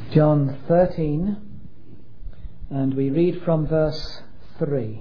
John 13, and we read from verse 3.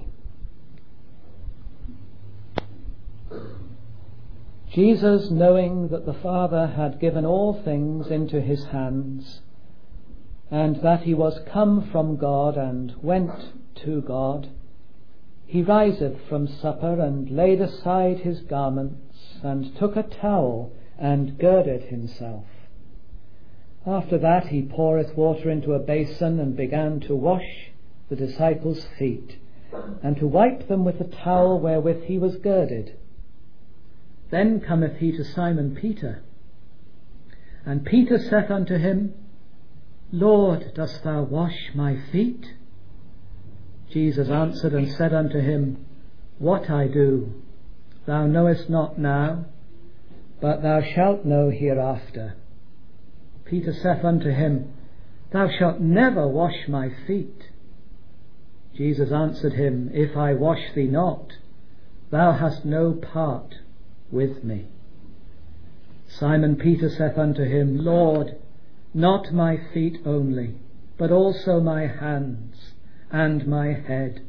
Jesus, knowing that the Father had given all things into his hands, and that he was come from God and went to God, he riseth from supper, and laid aside his garments, and took a towel, and girded himself. After that he poureth water into a basin, and began to wash the disciples' feet, and to wipe them with the towel wherewith he was girded. Then cometh he to Simon Peter. And Peter saith unto him, Lord, dost thou wash my feet? Jesus answered and said unto him, What I do, thou knowest not now, but thou shalt know hereafter. Peter saith unto him, Thou shalt never wash my feet. Jesus answered him, If I wash thee not, thou hast no part with me. Simon Peter saith unto him, Lord, not my feet only, but also my hands and my head.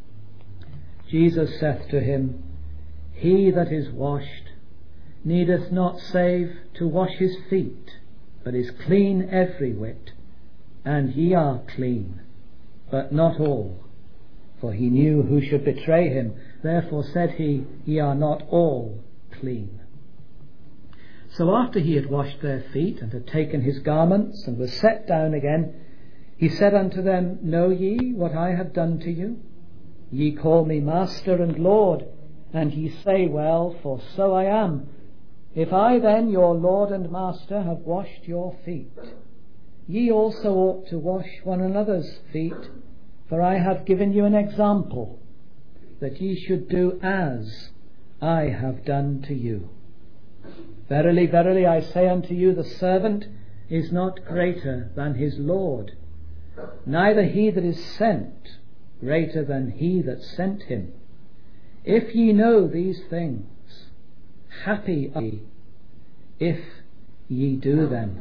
Jesus saith to him, He that is washed needeth not save to wash his feet, but is clean every whit. And ye are clean, but not all. For he knew who should betray him. Therefore said he, Ye are not all clean. So after he had washed their feet, and had taken his garments, and was set down again, he said unto them, Know ye what I have done to you? Ye call me Master and Lord, and ye say, Well, for so I am. If I then, your Lord and Master, have washed your feet, ye also ought to wash one another's feet, for I have given you an example, that ye should do as I have done to you. Verily, verily, I say unto you, the servant is not greater than his Lord, neither he that is sent greater than he that sent him. If ye know these things, happy are ye if ye do them.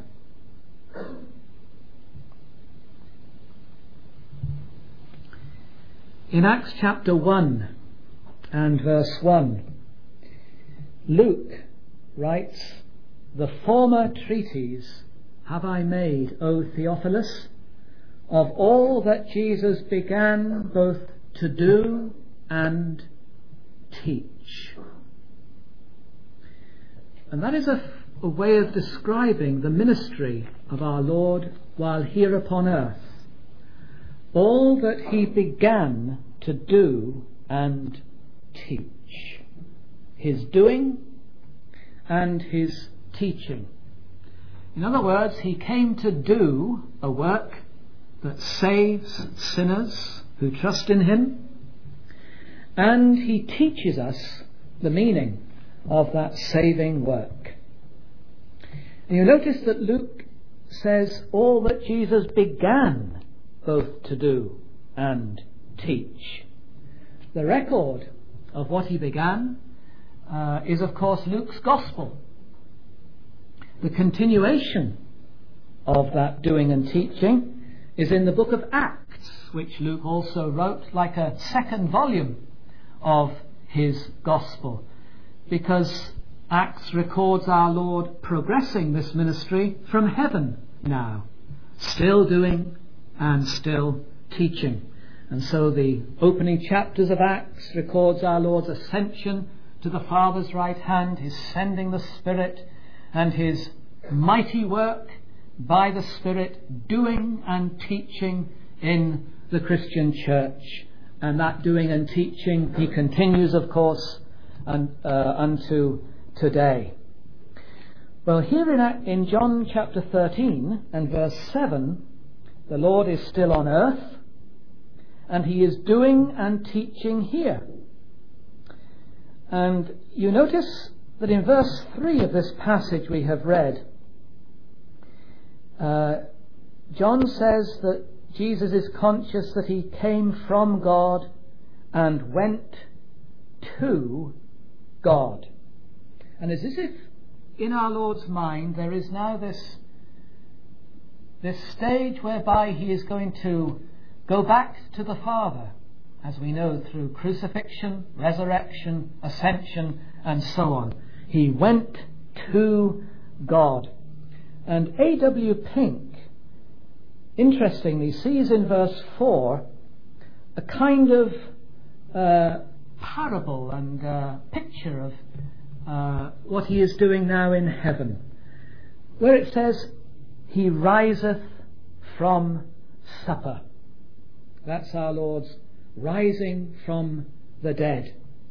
In Acts chapter 1 and verse 1, Luke writes, The former treatise have I made, O Theophilus, of all that Jesus began both to do and teach. And that is a way of describing the ministry of our Lord while here upon earth. All that he began to do and teach. His doing and his teaching. In other words, he came to do a work that saves sinners who trust in him, and he teaches us the meaning of that saving work. And you notice that Luke says all that Jesus began both to do and teach. The record of what he began is, of course, Luke's Gospel. The continuation of that doing and teaching is in the book of Acts, which Luke also wrote like a second volume of his Gospel, because Acts records our Lord progressing this ministry from heaven now, still doing and still teaching. And so the opening chapters of Acts records our Lord's ascension to the Father's right hand, his sending the Spirit, and his mighty work by the Spirit doing and teaching in the Christian church. And that doing and teaching he continues, of course, unto today. Well, here in John chapter 13 and verse 7, the Lord is still on earth, and he is doing and teaching here. And you notice that in verse 3 of this passage we have read, John says that Jesus is conscious that he came from God and went to God. And it's as if in our Lord's mind there is now this this stage whereby he is going to go back to the Father, as we know, through crucifixion, resurrection, ascension, and so on. He went to God. And A.W. Pink, interestingly, sees in verse 4 a kind of parable and picture of what he is doing now in heaven, where it says, he riseth from supper. That's our Lord's rising from the dead.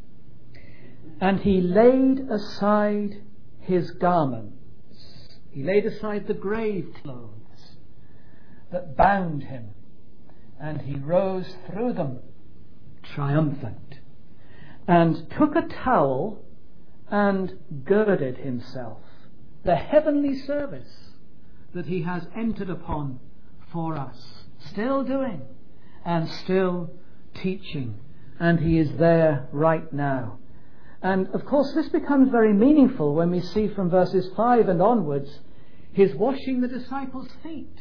And he laid aside his garments. He laid aside the grave clothes that bound him, and he rose through them triumphant, and took a towel and girded himself, the heavenly service that he has entered upon for us, still doing and still teaching, and he is there right now. And of course this becomes very meaningful when we see from verses 5 and onwards his washing the disciples' feet,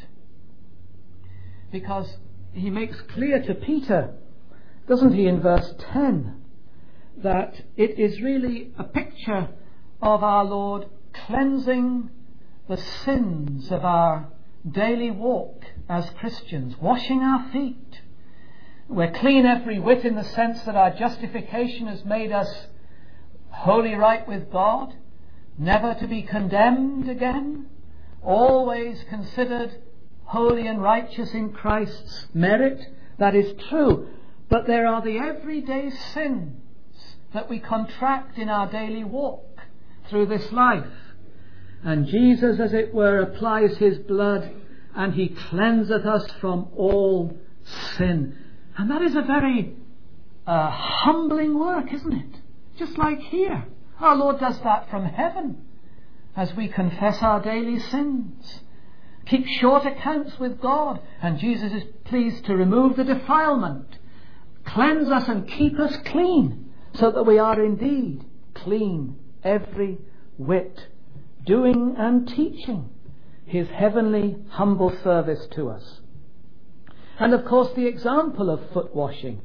because he makes clear to Peter, doesn't he, in verse 10, that it is really a picture of our Lord cleansing the sins of our daily walk as Christians, washing our feet. We're clean every whit in the sense that our justification has made us wholly right with God, never to be condemned again, always considered holy and righteous in Christ's merit. That is true. But there are the everyday sins that we contract in our daily walk through this life. And Jesus, as it were, applies his blood and he cleanseth us from all sin. And that is a very humbling work, isn't it? Just like here. Our Lord does that from heaven as we confess our daily sins, keep short accounts with God, and Jesus is pleased to remove the defilement, cleanse us and keep us clean, so that we are indeed clean every whit, doing and teaching his heavenly humble service to us. And of course the example of foot washing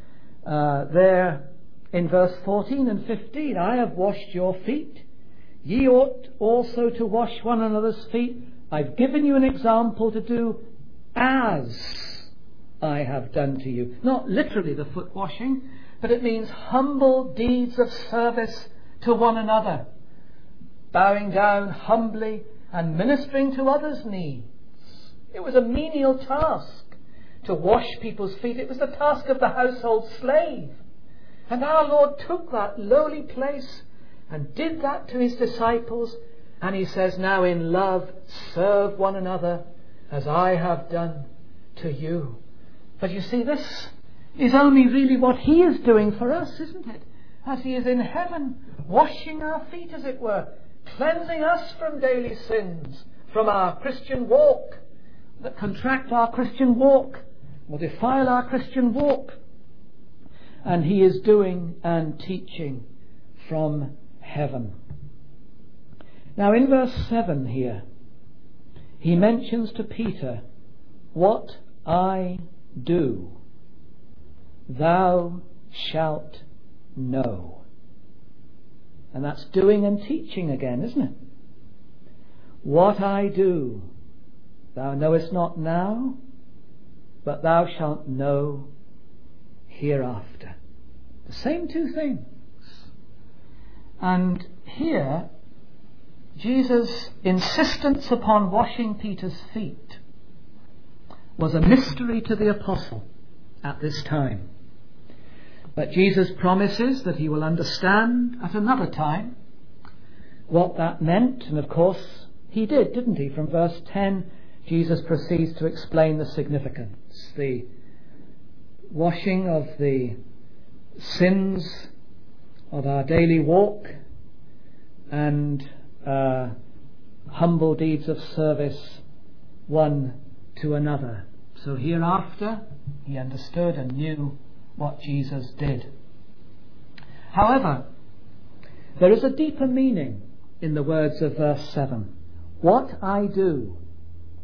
there in verse 14 and 15, I have washed your feet, ye ought also to wash one another's feet. I've given you an example to do as I have done to you. Not literally the foot washing, but it means humble deeds of service to one another, bowing down humbly and ministering to others' needs. It was a menial task to wash people's feet. It was the task of the household slave. And our Lord took that lowly place and did that to his disciples. And he says, now in love, serve one another as I have done to you. But you see, this is only really what he is doing for us, isn't it? As he is in heaven, washing our feet, as it were, cleansing us from daily sins, from our Christian walk, that contract our Christian walk, or defile our Christian walk. And he is doing and teaching from heaven. Now in verse 7 here, he mentions to Peter, what I do, thou shalt know. And that's doing and teaching again, isn't it? What I do, thou knowest not now, but thou shalt know hereafter. The same two things. And here, Jesus' insistence upon washing Peter's feet was a mystery to the apostle at this time. But Jesus promises that he will understand at another time what that meant. And of course he did, didn't he? From verse 10, Jesus proceeds to explain the significance, the washing of the sins of our daily walk and humble deeds of service one to another. So hereafter he understood and knew what Jesus did. However, there is a deeper meaning in the words of verse 7. What I do,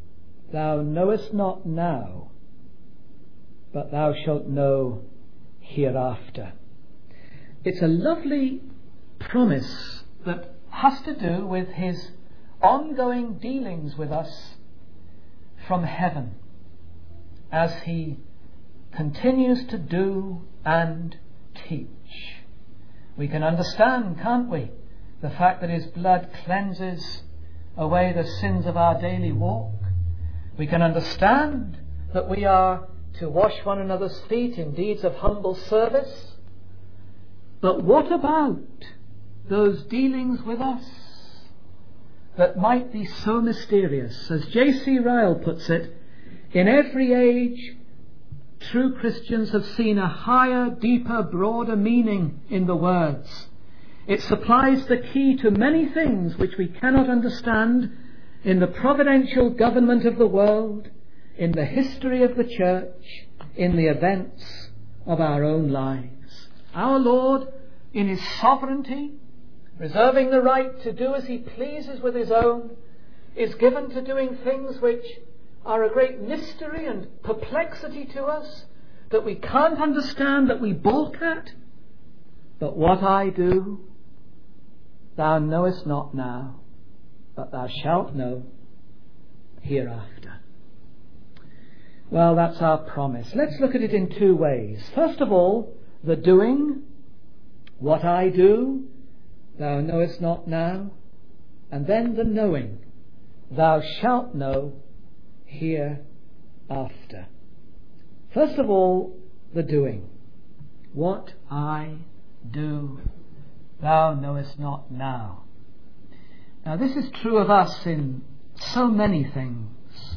thou knowest not now, but thou shalt know hereafter. It's a lovely promise that has to do with his ongoing dealings with us from heaven as he continues to do and teach. We can understand, can't we, the fact that his blood cleanses away the sins of our daily walk. We can understand that we are to wash one another's feet in deeds of humble service. But what about those dealings with us that might be so mysterious? As J.C. Ryle puts it, in every age, true Christians have seen a higher, deeper, broader meaning in the words. It supplies the key to many things which we cannot understand in the providential government of the world, in the history of the church, in the events of our own lives. Our Lord, in his sovereignty, reserving the right to do as he pleases with his own, is given to doing things which are a great mystery and perplexity to us, that we can't understand, that we balk at. But what I do, thou knowest not now, but thou shalt know hereafter. Well, that's our promise. Let's look at it in two ways. First of all, the doing. What I do, thou knowest not now. And then the knowing. Thou shalt know hereafter. First of all, the doing. What I do, thou knowest not now. Now, this is true of us in so many things.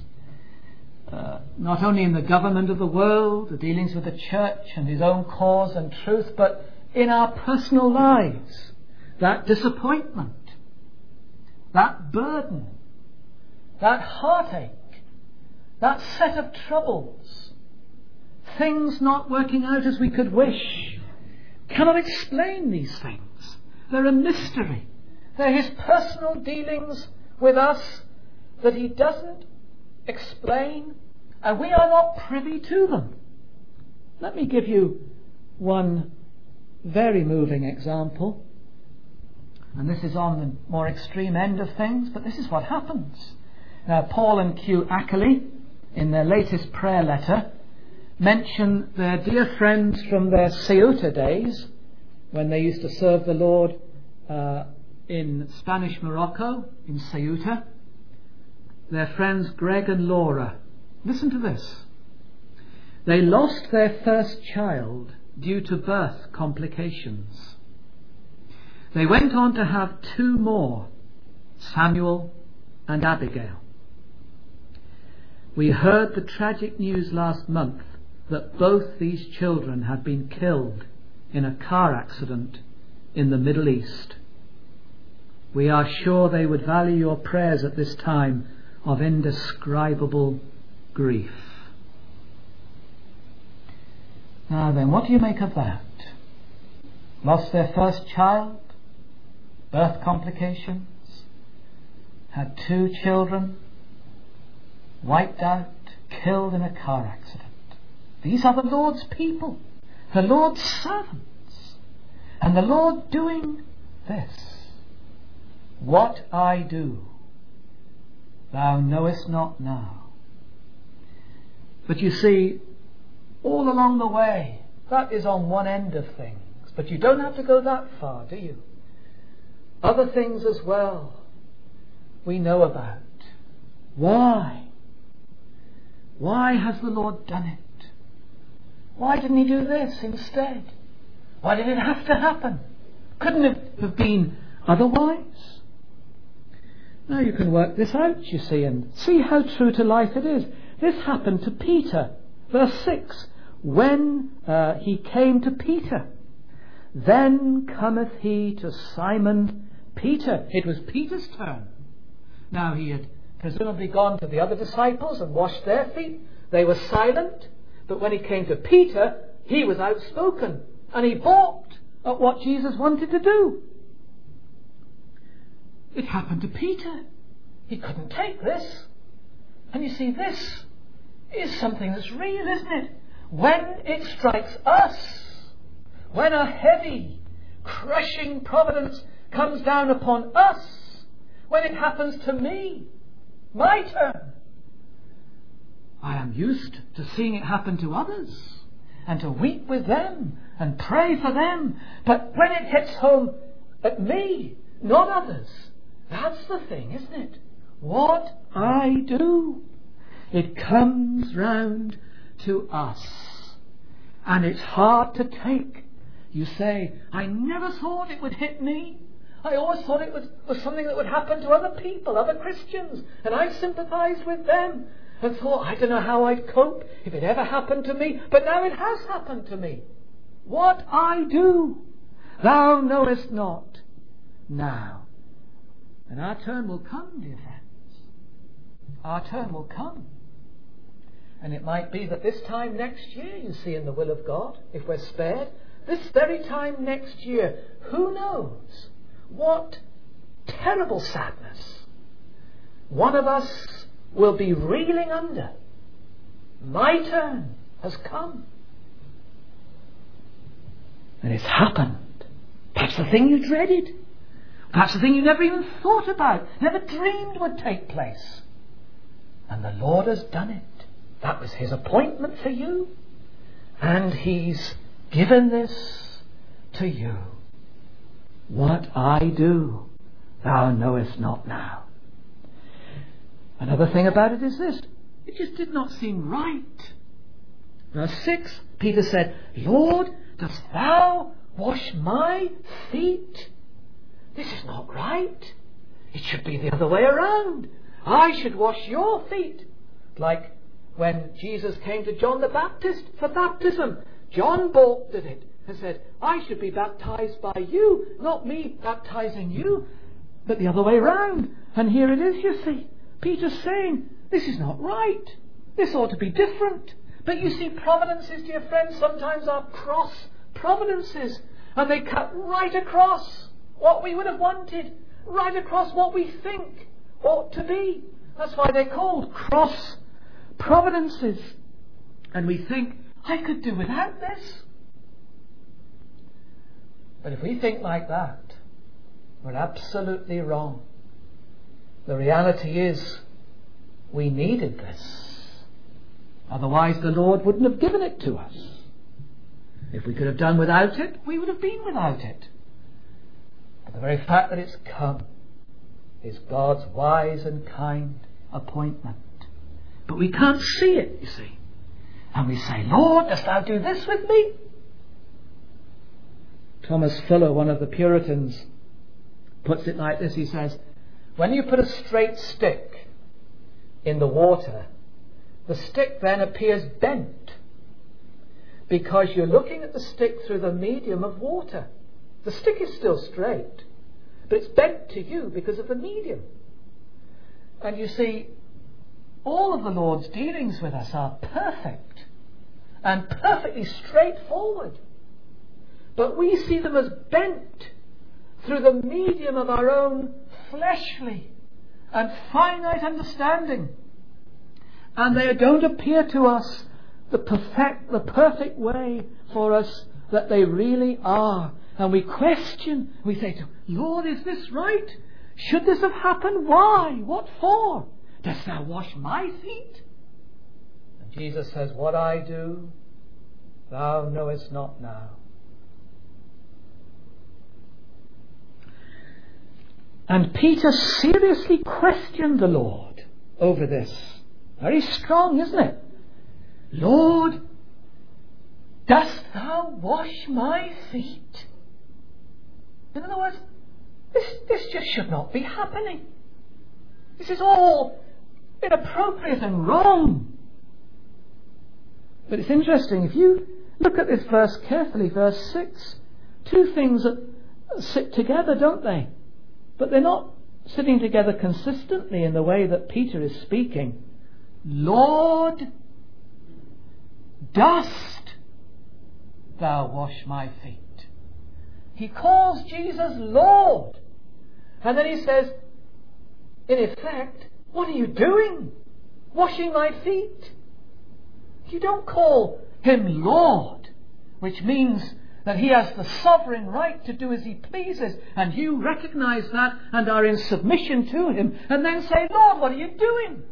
Not only in the government of the world, the dealings with the church and his own cause and truth, but in our personal lives. That disappointment, that burden, that heartache, that set of troubles, things not working out as we could wish, cannot explain these things. They're a mystery. They're his personal dealings with us that he doesn't explain, and we are not privy to them. Let me give you one very moving example. And this is on the more extreme end of things, but this is what happens. Now, Paul and Q. Ackley, in their latest prayer letter, mention their dear friends from their Ceuta days, when they used to serve the Lord in Spanish Morocco, in Ceuta. Their friends Greg and Laura. Listen to this. They lost their first child due to birth complications. They went on to have two more, Samuel and Abigail. We heard the tragic news last month that both these children had been killed in a car accident in the Middle East. We are sure they would value your prayers at this time of indescribable grief. Now then, what do you make of that? Lost their first child, birth complications, had two children, wiped out, killed in a car accident. These are the Lord's people, the Lord's servants, and the Lord doing this. What I do, thou knowest not now. But you see, all along the way, that is on one end of things. But you don't have to go that far, do you? Other things as well we know about. Why? Why has the Lord done it? Why didn't he do this instead? Why did it have to happen? Couldn't it have been otherwise? Now you can work this out, you see, and see how true to life it is. This happened to Peter. Verse 6, when he came to Peter, then cometh he to Simon Peter. It was Peter's turn. Now he had presumably gone to the other disciples and washed their feet. They were silent. But when he came to Peter, he was outspoken. And he balked at what Jesus wanted to do. It happened to Peter. He couldn't take this. And you see, this is something that's real, isn't it? When it strikes us, when a heavy, crushing providence comes down upon us, when it happens to me, my turn, I am used to seeing it happen to others and to weep with them and pray for them. But when it hits home at me, not others, that's the thing, isn't it? What I do, it comes round to us. And it's hard to take. You say, I never thought it would hit me. I always thought it was something that would happen to other people, other Christians, and I sympathised with them and thought, I don't know how I'd cope if it ever happened to me, but now it has happened to me. What I do, thou knowest not now. And our turn will come, dear friends. Our turn will come. And it might be that this time next year, you see, in the will of God, if we're spared, this very time next year, who knows what terrible sadness one of us will be reeling under. My turn has come. And it's happened. Perhaps the thing you dreaded. Perhaps the thing you never even thought about, never dreamed would take place. And the Lord has done it. That was His appointment for you. And He's given this to you. What I do, thou knowest not now. Another thing about it is this. It just did not seem right. Verse 6, Peter said, Lord, dost thou wash my feet? This is not right. It should be the other way around. I should wash your feet. Like when Jesus came to John the Baptist for baptism, John balked at it and said, I should be baptized by you, not me baptizing you, but the other way round. And here it is, you see. Peter's saying, this is not right. This ought to be different. But you see, providences, dear friends, sometimes are cross providences. And they cut right across what we would have wanted, right across what we think ought to be. That's why they're called cross providences. And we think, I could do without this. But if we think like that, we're absolutely wrong. The reality is, we needed this. Otherwise the Lord wouldn't have given it to us. If we could have done without it, we would have been without it. But the very fact that it's come is God's wise and kind appointment. But we can't see it, you see. And we say, Lord, dost thou do this with me? Thomas Fuller, one of the Puritans, puts it like this. He says, when you put a straight stick in the water, the stick then appears bent because you're looking at the stick through the medium of water. The stick is still straight, but it's bent to you because of the medium. And you see, all of the Lord's dealings with us are perfect and perfectly straightforward. But we see them as bent through the medium of our own fleshly and finite understanding. And they don't appear to us the perfect way for us that they really are. And we question, we say to Lord, is this right? Should this have happened? Why? What for? Dost thou wash my feet? And Jesus says, what I do, thou knowest not now. And Peter seriously questioned the Lord over this. Very strong, isn't it? Lord, dost thou wash my feet? In other words, this just should not be happening. This is all inappropriate and wrong. But it's interesting, if you look at this verse carefully, verse 6, two things that sit together, don't they? But they're not sitting together consistently in the way that Peter is speaking. Lord, dost thou wash my feet? He calls Jesus Lord. And then he says, in effect, what are you doing? washing my feet. You don't call him Lord, which means that he has the sovereign right to do as he pleases, and you recognise that and are in submission to him, and then say, Lord, what are you doing?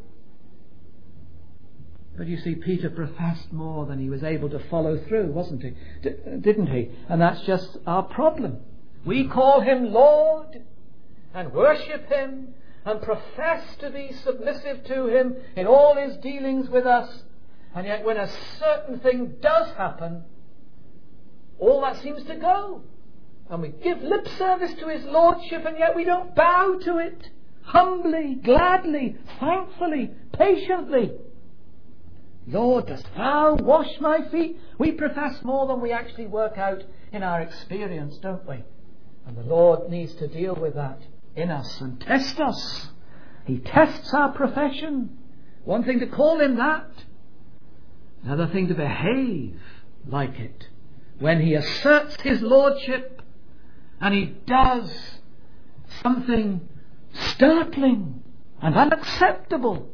But you see, Peter professed more than he was able to follow through, wasn't he? Didn't he? And that's just our problem. We call him Lord and worship him and profess to be submissive to him in all his dealings with us. And yet when a certain thing does happen, all that seems to go. And we give lip service to his lordship, and yet we don't bow to it. Humbly, gladly, thankfully, patiently. Lord, dost thou wash my feet? We profess more than we actually work out in our experience, don't we? And the Lord needs to deal with that in us and test us. He tests our profession. One thing to call him that. Another thing to behave like it. When he asserts his lordship and he does something startling and unacceptable.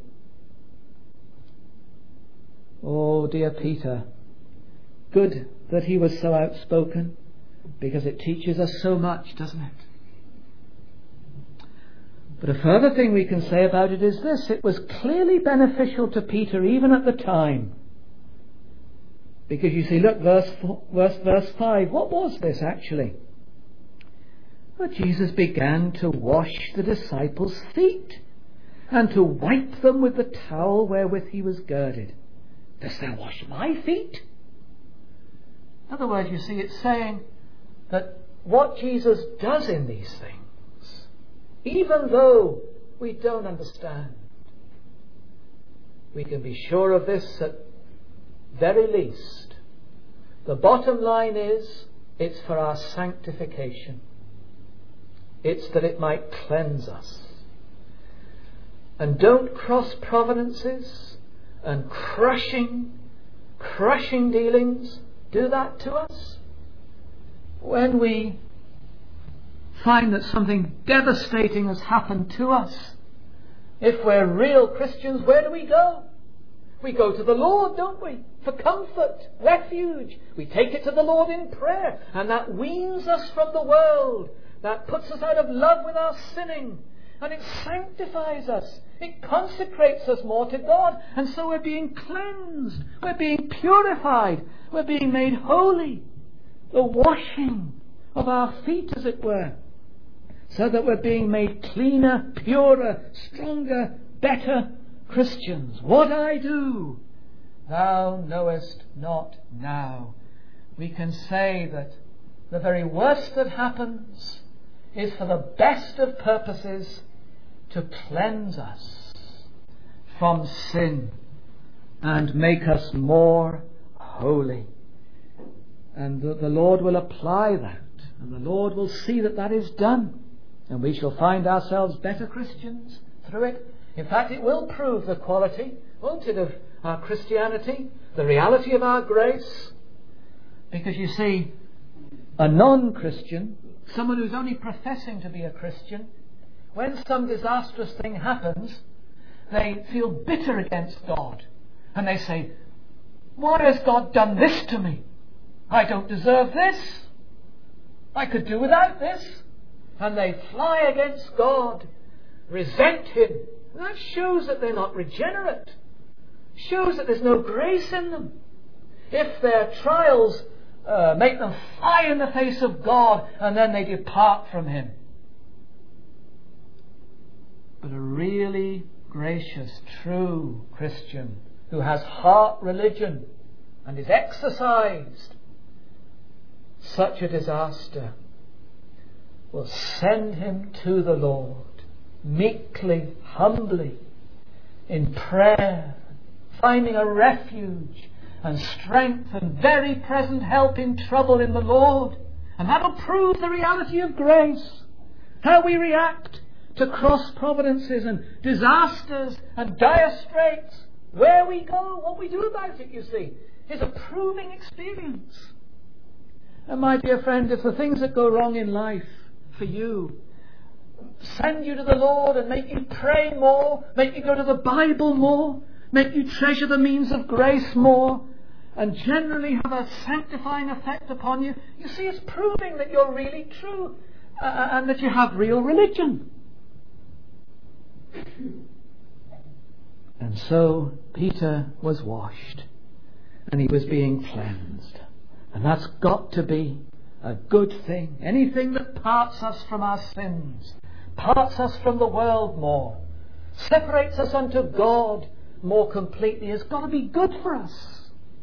Oh, dear Peter, good that he was so outspoken, because it teaches us so much, doesn't it? But a further thing we can say about it is this: it was clearly beneficial to Peter even at the time. Because you see, look, verse 5, what was this actually? Well, Jesus began to wash the disciples' feet and to wipe them with the towel wherewith he was girded. Dost thou wash my feet? In other words, you see, it's saying that what Jesus does in these things, even though we don't understand, we can be sure of this at very least. The bottom line is, it's for our sanctification. It's that it might cleanse us. And don't cross providences and crushing dealings do that to us. When we find that something devastating has happened to us, if we're real Christians, where do we go? We go to the Lord, don't we? For comfort, refuge. We take it to the Lord in prayer, and that weans us from the world. That puts us out of love with our sinning, and it sanctifies us. It consecrates us more to God, and so we're being cleansed, we're being purified, we're being made holy. The washing of our feet, as it were, so that we're being made cleaner, purer, stronger, better Christians. What I do, thou knowest not now. We can say that the very worst that happens is for the best of purposes, to cleanse us from sin and make us more holy. And the Lord will apply that, and the Lord will see that that is done, and we shall find ourselves better Christians through it. In fact, it will prove the quality, won't it, of our Christianity, the reality of our grace. Because you see, a non-Christian, someone who's only professing to be a Christian, when some disastrous thing happens, they feel bitter against God. And they say, why has God done this to me? I don't deserve this. I could do without this. And they fly against God, resent him. And that shows that they're not regenerate. Shows that there's no grace in them. If their trials make them fly in the face of God, and then they depart from him. But a really gracious, true Christian who has heart religion and is exercised, such a disaster will send him to the Lord, meekly, humbly, in prayer, finding a refuge and strength and very present help in trouble in the Lord. And that'll prove the reality of grace. How we react to cross providences and disasters and dire straits. Where we go, what we do about it, you see, is a proving experience. And my dear friend, if the things that go wrong in life for you send you to the Lord and make you pray more, make you go to the Bible more, make you treasure the means of grace more, and generally have a sanctifying effect upon you, you see, it's proving that you're really true and that you have real religion. And so Peter was washed and he was being cleansed. And that's got to be a good thing. Anything that parts us from our sins, parts us from the world more, separates us unto God more completely, has got to be good for us.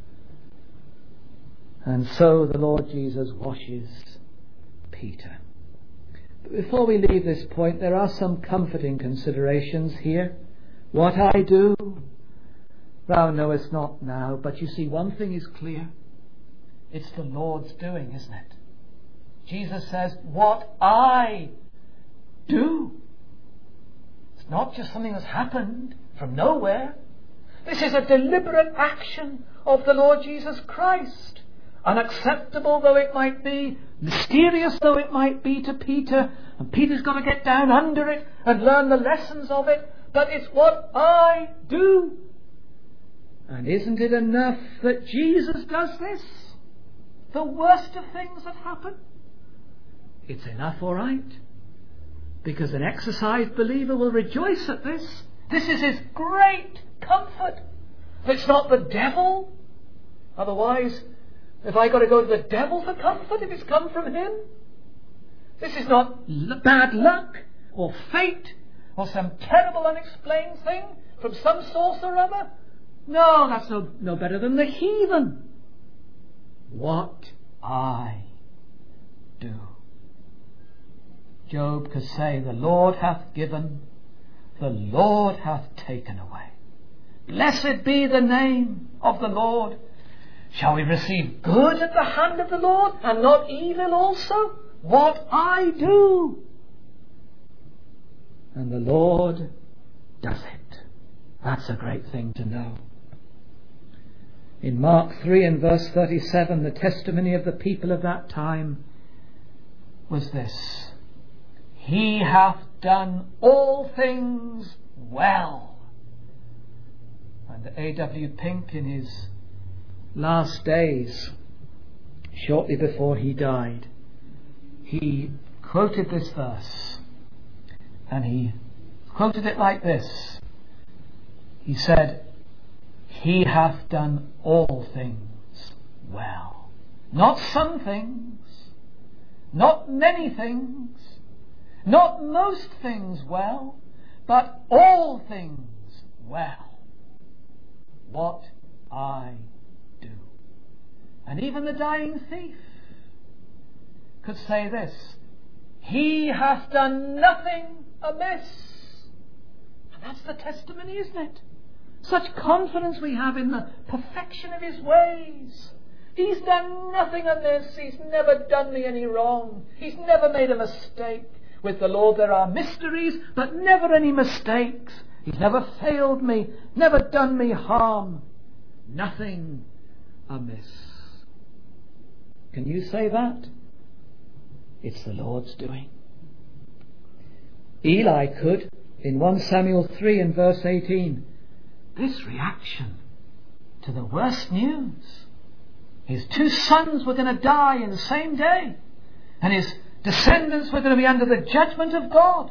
And so the Lord Jesus washes Peter. But before we leave this point, there are some comforting considerations here. What I do, thou knowest not now. But you see, one thing is clear. It's the Lord's doing, isn't it? Jesus says, what I do. It's not just something that's happened from nowhere. This is a deliberate action of the Lord Jesus Christ. Unacceptable though it might be, mysterious though it might be to Peter, and Peter's got to get down under it and learn the lessons of it, but it's what I do. And isn't it enough that Jesus does this? The worst of things that happen? It's enough, all right, because an exercised believer will rejoice at this. This is his great comfort. It's not the devil. Otherwise, have I got to go to the devil for comfort if it's come from him? This is not bad luck or fate or some terrible unexplained thing from some source or other. No, that's no better than the heathen. What I do. Job could say, the Lord hath given, the Lord hath taken away. Blessed be the name of the Lord. Shall we receive good at the hand of the Lord and not evil also? What I do. And the Lord does it. That's a great thing to know. In Mark 3 and verse 37, the testimony of the people of that time was this: He hath done all things well. And A.W. Pink, in his last days, shortly before he died, he quoted this verse, and he quoted it like this. He said, He hath done all things well. Not some things, not many things, not most things well, but all things well. What I do. And even the dying thief could say this: He hath done nothing amiss. And that's the testimony, isn't it? Such confidence we have in the perfection of his ways. He's done nothing amiss. He's never done me any wrong. He's never made a mistake. With the Lord there are mysteries, but never any mistakes. He's never failed me, never done me harm. Nothing amiss. Can you say that? It's the Lord's doing. Eli could, in 1 Samuel 3 and verse 18, this reaction to the worst news. His 2 sons were going to die in the same day, and his descendants were going to be under the judgment of God.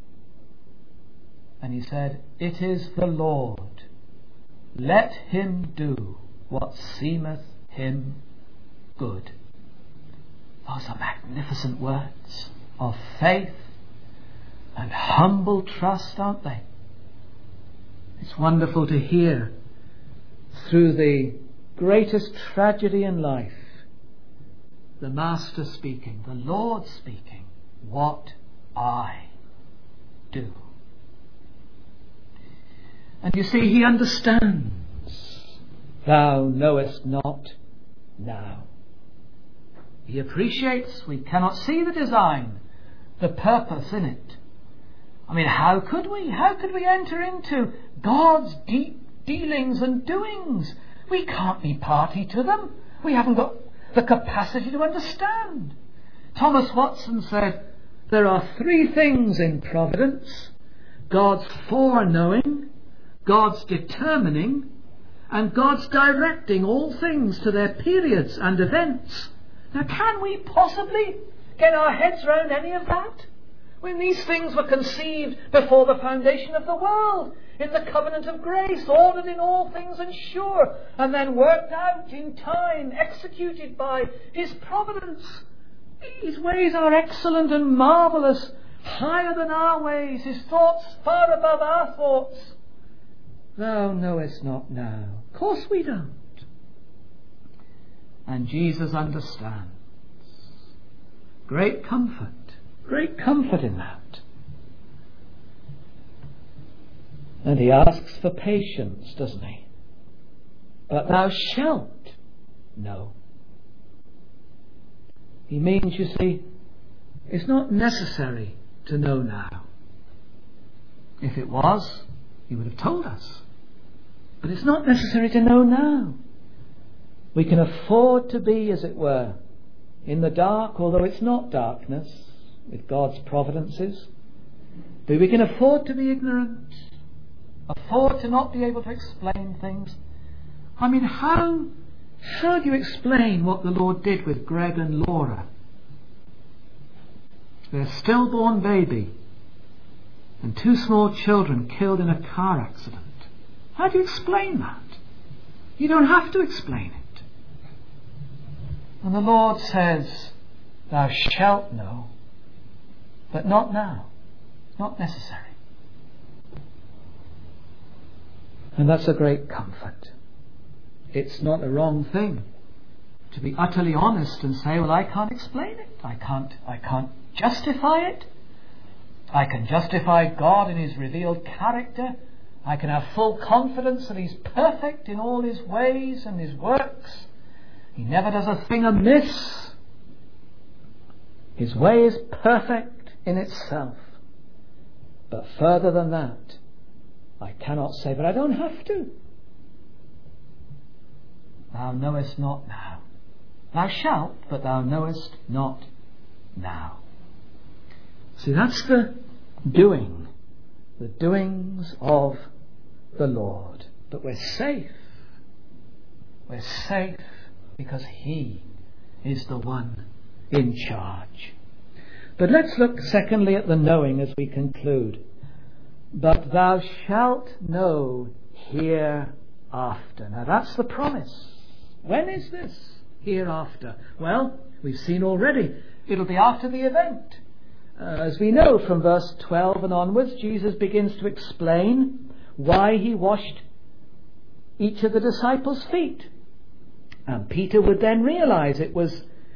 And he said, It is the Lord. Let him do what seemeth him good. Those are magnificent words of faith and humble trust, aren't they? It's wonderful to hear through the greatest tragedy in life, the Master speaking, the Lord speaking, what I do. And you see, he understands. Thou knowest not now. He appreciates we cannot see the design, the purpose in it. I mean, how could we? How could we enter into God's deep dealings and doings? We can't be party to them. We haven't got the capacity to understand. Thomas Watson said, there are 3 things in providence: God's foreknowing, God's determining and God's directing all things to their periods and events. Now, can we possibly get our heads round any of that? When these things were conceived before the foundation of the world, in the covenant of grace, ordered in all things and sure, and then worked out in time, executed by His providence. His ways are excellent and marvellous, higher than our ways, His thoughts far above our thoughts. Thou knowest not now. Of course we don't. And Jesus understands. Great comfort in that. And He asks for patience, doesn't He? But thou shalt know. He means, you see, it's not necessary to know now. If it was, He would have told us. But it's not necessary to know now. We can afford to be, as it were, in the dark, although it's not darkness, with God's providences. But we can afford to be ignorant, afford to not be able to explain things. I mean, how do you explain what the Lord did with Greg and Laura? Their stillborn baby and 2 small children killed in a car accident. How do you explain that? You don't have to explain it. And the Lord says, thou shalt know, but not now, not necessary. And that's a great comfort. It's not a wrong thing to be utterly honest and say, well, I can't explain it. I can't justify it. I can justify God in His revealed character. I can have full confidence that He's perfect in all His ways and His works. He never does a thing amiss. His way is perfect in itself. But further than that, I cannot say, but I don't have to. Thou knowest not now. Thou shalt, but thou knowest not now. See, that's the doings of the Lord. But we're safe. We're safe because He is the one in charge. But let's look secondly at the knowing as we conclude. But thou shalt know hereafter. Now that's the promise. When is this hereafter? Well, we've seen already. It'll be after the event. As we know from verse 12 and onwards, Jesus begins to explain why He washed each of the disciples' feet. And Peter would then realize it was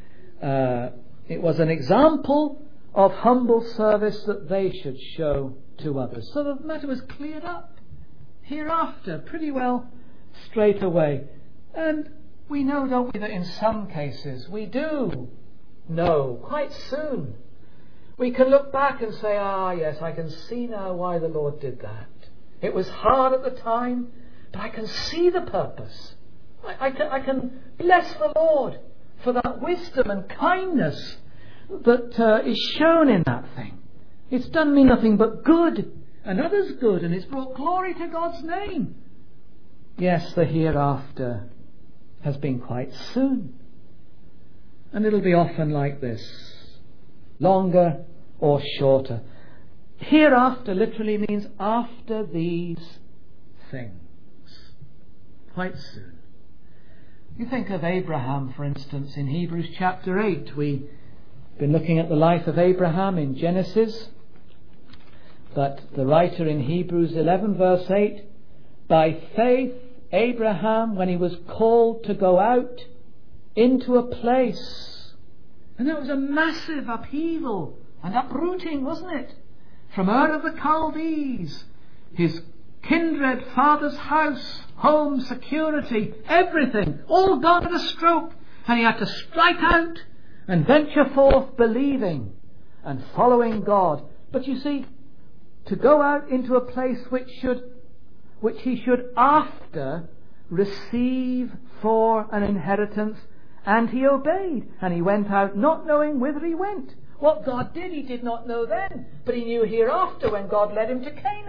an example of humble service that they should show to others. So the matter was cleared up hereafter pretty well straight away. And we know, don't we, that in some cases we do know quite soon. We can look back and say, yes, I can see now why the Lord did that. It was hard at the time, but I can see the purpose. I can bless the Lord for that wisdom and kindness that is shown in that thing. It's done me nothing but good, and others good, and it's brought glory to God's name. Yes, the hereafter has been quite soon. And it'll be often like this. Longer or shorter. Hereafter literally means after these things. Quite soon. You think of Abraham, for instance, in Hebrews chapter 8. We've been looking at the life of Abraham in Genesis. But the writer in Hebrews 11 verse 8, by faith Abraham, when he was called to go out into a place, and that was a massive upheaval and uprooting, wasn't it? From Ur of the Chaldees, his kindred, father's house, home, security, everything, all gone at a stroke. And he had to strike out and venture forth believing and following God. But you see, to go out into a place which he should after receive for an inheritance, and he obeyed, and he went out not knowing whither he went. What God did, he did not know then, but he knew hereafter when God led him to Canaan,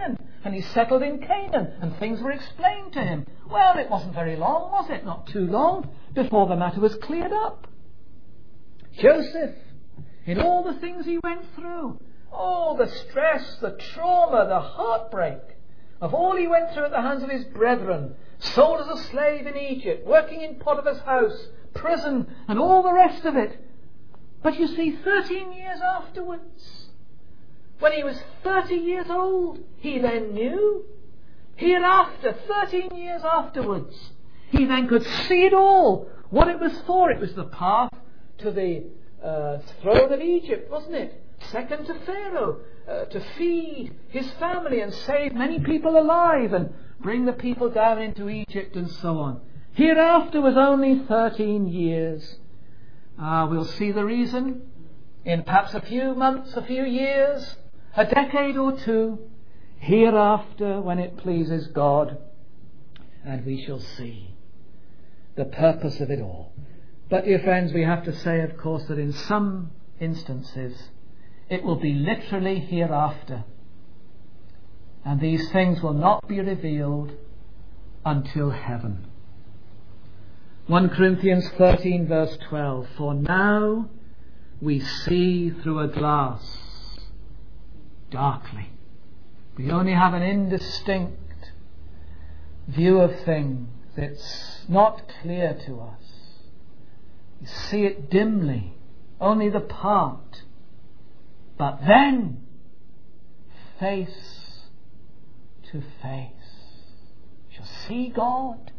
and he settled in Canaan, and things were explained to him. Well, it wasn't very long, was it? Not too long before the matter was cleared up. Joseph, in all the things he went through, all the stress, the trauma, the heartbreak of all he went through at the hands of his brethren, sold as a slave in Egypt, working in Potiphar's house, prison, and all the rest of it. But you see, 13 years afterwards, when he was 30 years old, he then knew. Hereafter, 13 years afterwards, he then could see it all, what it was for. It was the path to the throne of Egypt, wasn't it? Second to Pharaoh, to feed his family and save many people alive and bring the people down into Egypt and so on. Hereafter was only 13 years. We'll see the reason in perhaps a few months, a few years, a decade or two, hereafter when it pleases God, and we shall see the purpose of it all. But, dear friends, we have to say, of course, that in some instances it will be literally hereafter, and these things will not be revealed until heaven. 1 Corinthians 13 verse 12, for now we see through a glass, darkly. We only have an indistinct view of things. It's not clear to us. We see it dimly, only the part. But then, face to face, shall see God.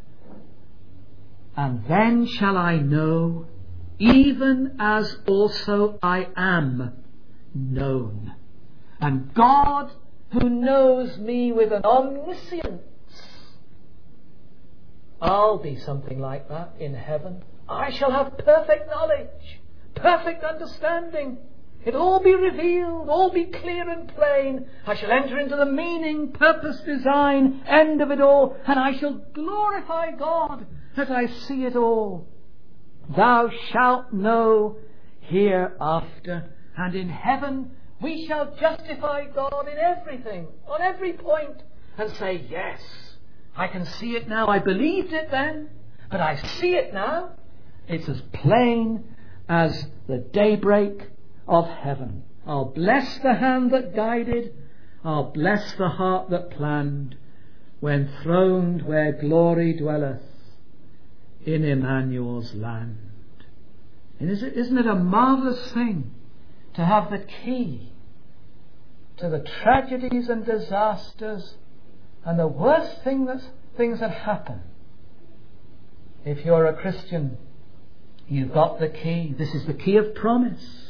And then shall I know, even as also I am known. And God, who knows me with an omniscience, I'll be something like that in heaven. I shall have perfect knowledge, perfect understanding. It'll all be revealed, all be clear and plain. I shall enter into the meaning, purpose, design, end of it all, and I shall glorify God as I see it all. Thou shalt know hereafter, and in heaven we shall justify God in everything, on every point, and say, yes, I can see it now. I believed it then, but I see it now. It's as plain as the daybreak of heaven. I'll bless the hand that guided, I'll bless the heart that planned, when throned where glory dwelleth in Emmanuel's land. And isn't it a marvellous thing to have the key to the tragedies and disasters and the worst things that happen? If you're a Christian, you've got the key. This is the key of promise.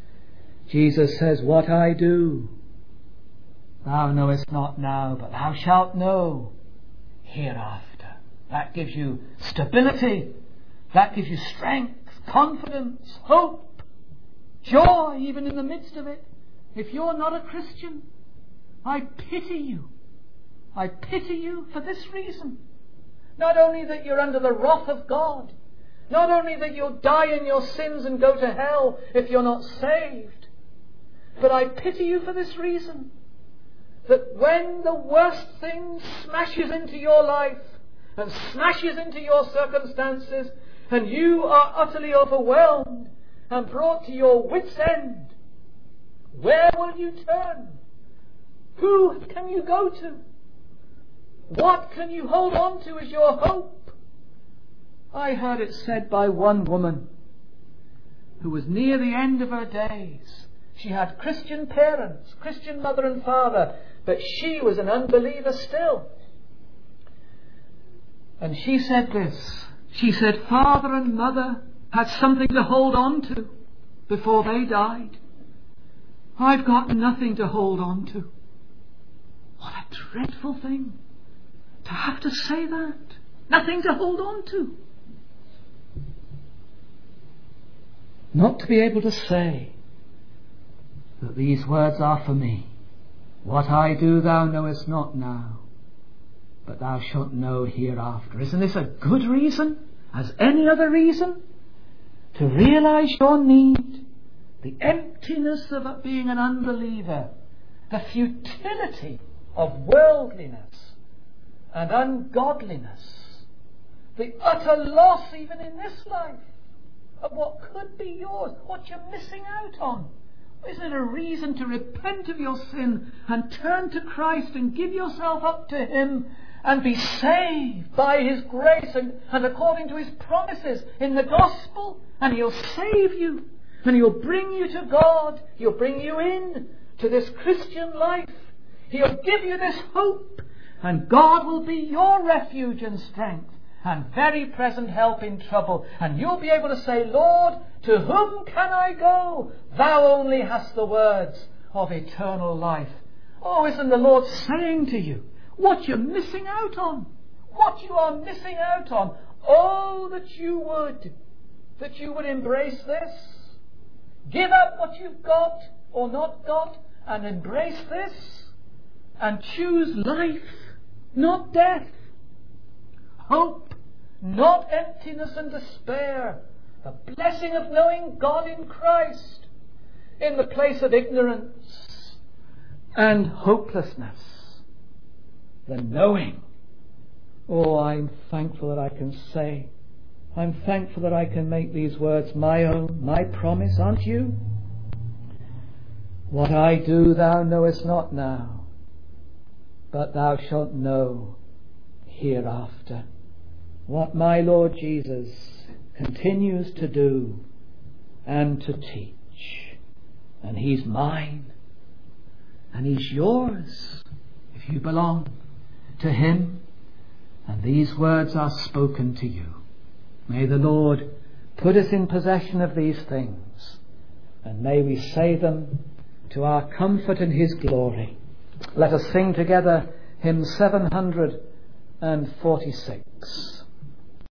Jesus says, what I do, thou knowest not now, but thou shalt know hereafter. That gives you stability. That gives you strength, confidence, hope, joy, even in the midst of it. If you're not a Christian, I pity you. I pity you for this reason. Not only that you're under the wrath of God, not only that you'll die in your sins and go to hell if you're not saved, but I pity you for this reason, that when the worst thing smashes into your life and smashes into your circumstances and you are utterly overwhelmed and brought to your wit's end, where will you turn? Who can you go to? What can you hold on to as your hope? I heard it said by one woman who was near the end of her days. She had Christian parents, Christian mother and father, but she was an unbeliever still. And she said this. She said, father and mother had something to hold on to before they died. I've got nothing to hold on to. What a dreadful thing to have to say that. Nothing to hold on to. Not to be able to say that these words are for me. What I do thou knowest not now, but thou shalt know hereafter. Isn't this a good reason, as any other reason, to realize your need, the emptiness of being an unbeliever, the futility of worldliness and ungodliness, the utter loss even in this life of what could be yours, what you're missing out on. Isn't it a reason to repent of your sin and turn to Christ and give yourself up to Him and be saved by His grace and according to His promises in the gospel? And He'll save you and He'll bring you to God. He'll bring you in to this Christian life. He'll give you this hope, and God will be your refuge and strength and very present help in trouble. And you'll be able to say, Lord, to whom can I go? Thou only hast the words of eternal life. Oh, isn't the Lord saying to you what you're missing out on? What you are missing out on. Oh, that you would embrace this. Give up what you've got or not got and embrace this and choose life, not death. Hope, not emptiness and despair. The blessing of knowing God in Christ in the place of ignorance and hopelessness. The knowing. Oh, I'm thankful that I can say, I'm thankful that I can make these words my own, my promise, aren't you? What I do thou knowest not now, but thou shalt know hereafter. What my Lord Jesus continues to do and to teach. And He's mine. And He's yours if you belong to Him. And these words are spoken to you. May the Lord put us in possession of these things. And may we say them to our comfort and His glory. Let us sing together hymn 746.